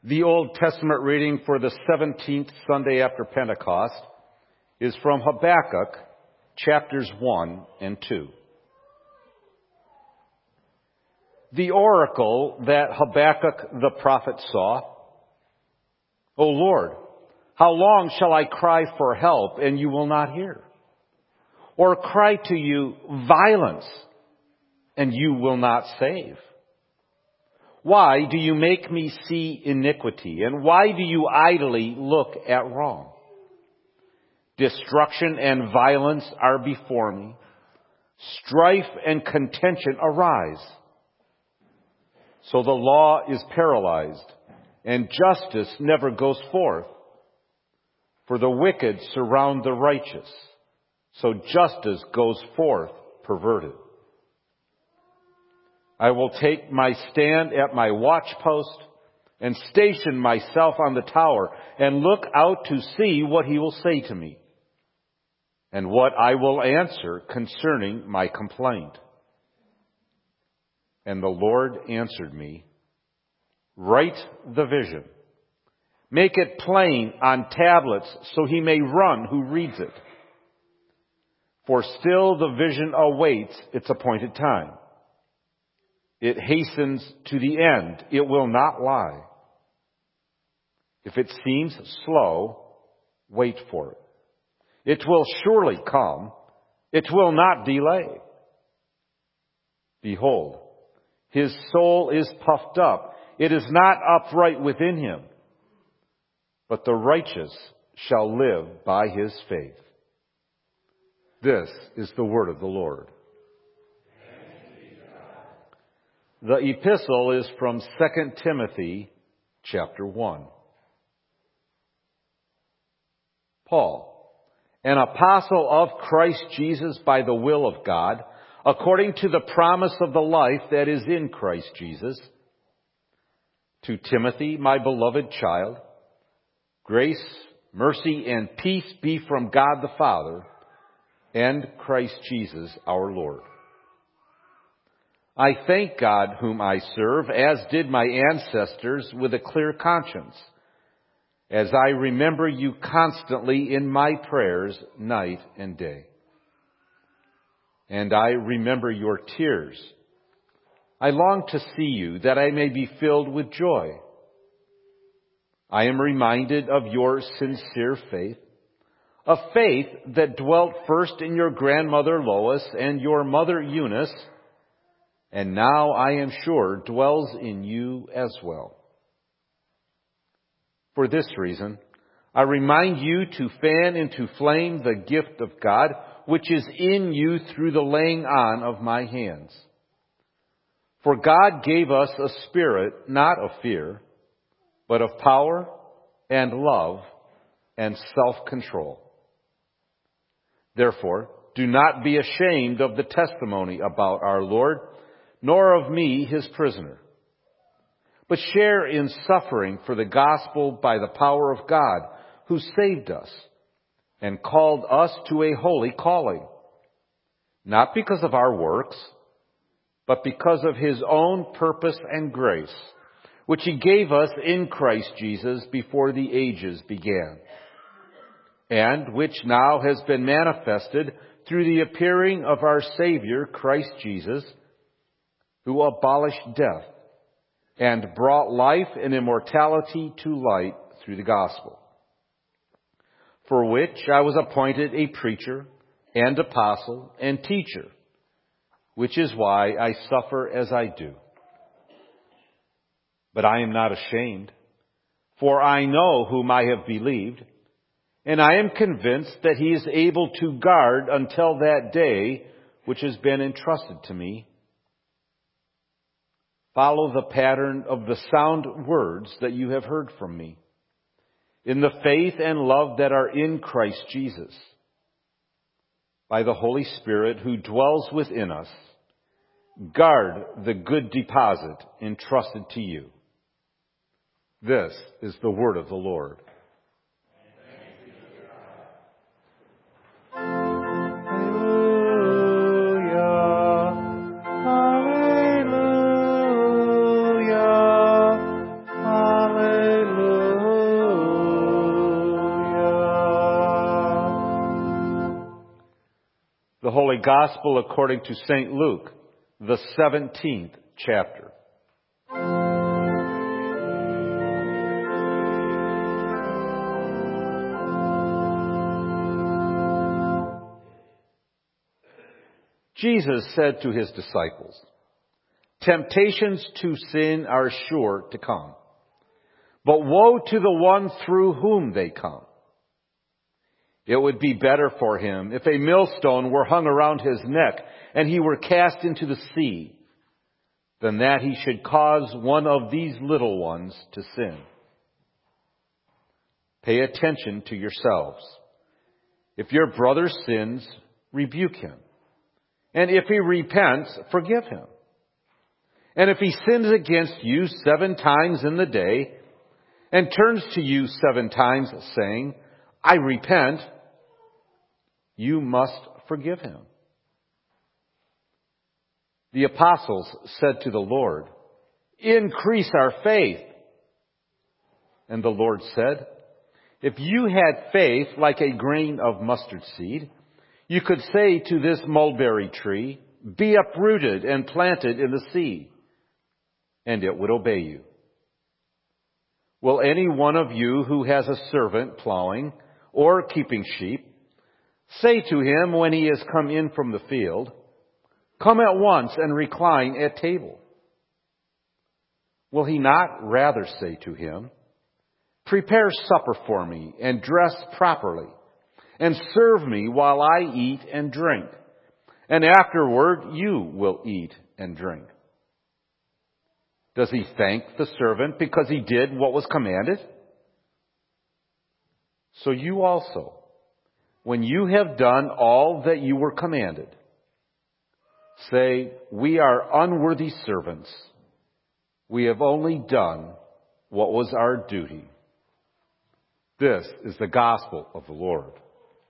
The Old Testament reading for the 17th Sunday after Pentecost is from Habakkuk, chapters 1 and 2. The oracle that Habakkuk the prophet saw: O Lord, how long shall I cry for help, and you will not hear? Or cry to you violence, and you will not save? Why do you make me see iniquity, and why do you idly look at wrong? Destruction and violence are before me. Strife and contention arise. So the law is paralyzed, and justice never goes forth. For the wicked surround the righteous, so justice goes forth perverted. I will take my stand at my watchpost and station myself on the tower and look out to see what he will say to me and what I will answer concerning my complaint. And the Lord answered me, write the vision. Make it plain on tablets so he may run who reads it. For still the vision awaits its appointed time. It hastens to the end. It will not lie. If it seems slow, wait for it. It will surely come. It will not delay. Behold, his soul is puffed up. It is not upright within him. But the righteous shall live by his faith. This is the word of the Lord. The epistle is from 2 Timothy chapter 1. Paul, an apostle of Christ Jesus by the will of God, according to the promise of the life that is in Christ Jesus, to Timothy, my beloved child, grace, mercy, and peace be from God the Father and Christ Jesus our Lord. I thank God whom I serve, as did my ancestors, with a clear conscience, as I remember you constantly in my prayers night and day. And I remember your tears. I long to see you, that I may be filled with joy. I am reminded of your sincere faith, a faith that dwelt first in your grandmother Lois and your mother Eunice, and now I am sure dwells in you as well. For this reason, I remind you to fan into flame the gift of God, which is in you through the laying on of my hands. For God gave us a spirit not of fear, but of power and love and self-control. Therefore, do not be ashamed of the testimony about our Lord, nor of me, his prisoner, but share in suffering for the gospel by the power of God, who saved us and called us to a holy calling, not because of our works, but because of his own purpose and grace, which he gave us in Christ Jesus before the ages began, and which now has been manifested through the appearing of our Savior, Christ Jesus, who abolished death and brought life and immortality to light through the gospel, for which I was appointed a preacher and apostle and teacher, which is why I suffer as I do. But I am not ashamed, for I know whom I have believed, and I am convinced that he is able to guard until that day which has been entrusted to me. Follow the pattern of the sound words that you have heard from me, in the faith and love that are in Christ Jesus. By the Holy Spirit who dwells within us, guard the good deposit entrusted to you. This is the word of the Lord. Hallelujah. Holy Gospel according to St. Luke, the 17th chapter. Jesus said to his disciples, "Temptations to sin are sure to come, but woe to the one through whom they come. It would be better for him if a millstone were hung around his neck and he were cast into the sea, than that he should cause one of these little ones to sin. Pay attention to yourselves. If your brother sins, rebuke him. And if he repents, forgive him. And if he sins against you 7 times in the day, and turns to you 7 times saying, 'I repent,' you must forgive him." The apostles said to the Lord, "Increase our faith." And the Lord said, "If you had faith like a grain of mustard seed, you could say to this mulberry tree, 'Be uprooted and planted in the sea,' and it would obey you. Will any one of you who has a servant plowing or keeping sheep say to him when he has come in from the field, 'Come at once and recline at table'? Will he not rather say to him, 'Prepare supper for me and dress properly, and serve me while I eat and drink, and afterward you will eat and drink'? Does he thank the servant because he did what was commanded? So you also, when you have done all that you were commanded, say, 'We are unworthy servants. We have only done what was our duty.'" This is the gospel of the Lord.